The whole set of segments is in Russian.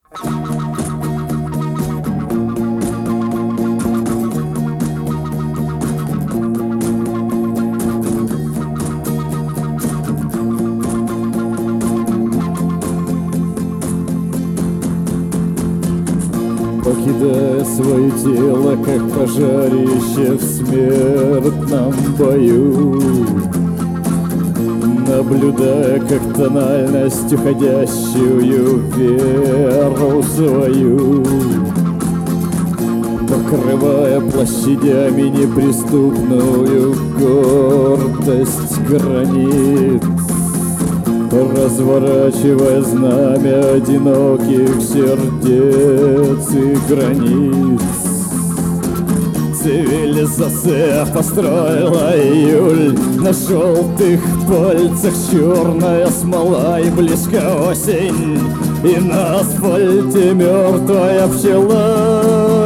Покидая свое тело, как пожарище в смертном бою, наблюдая, как тональность уходящую веру свою, покрывая площадями неприступную гордость границ, разворачивая знамя одиноких сердец и границ. Цивилизация построила июль на желтых пальцах, черная смола и близко осень, и на асфальте мертвая пчела.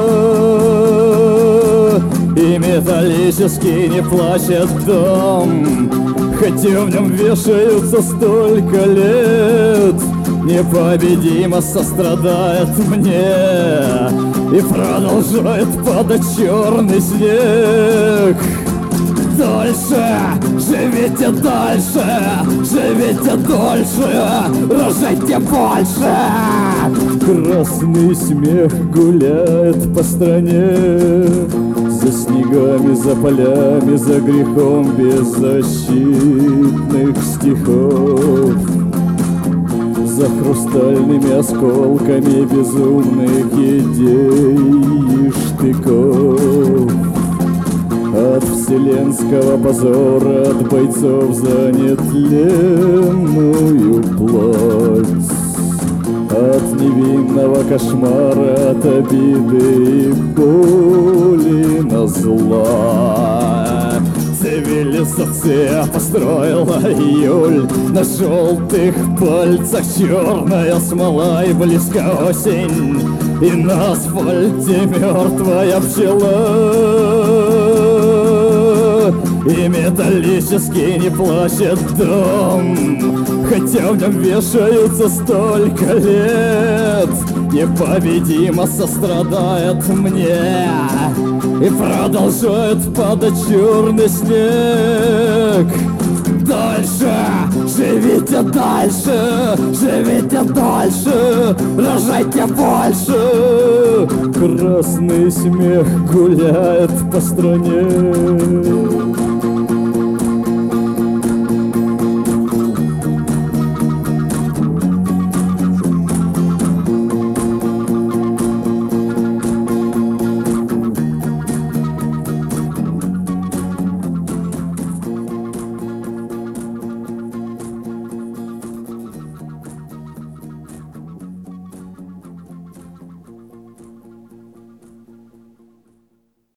И металлический не плачет дом, хотя в нем вешаются столько лет. Непобедимо сострадает мне и продолжает падать черный снег. Дальше, живите дальше, живите дольше, рожайте больше. Красный смех гуляет по стране, за снегами, за полями, за грехом беззащитных стихов, за хрустальными осколками безумных идей и штыков. От вселенского позора, от бойцов за нетленную плоть, от невинного кошмара, от обиды и боли на зла. Цивилизация построила июль на желтых пальцах, черная смола и близко осень, и на асфальте мертвая пчела. И металлический не плачет дом, хотя в нем вешаются столько лет. Непобедимо сострадает мне и продолжает падать черный снег. Дальше, живите дальше, живите дальше, рожайте больше. Красный смех гуляет по стране.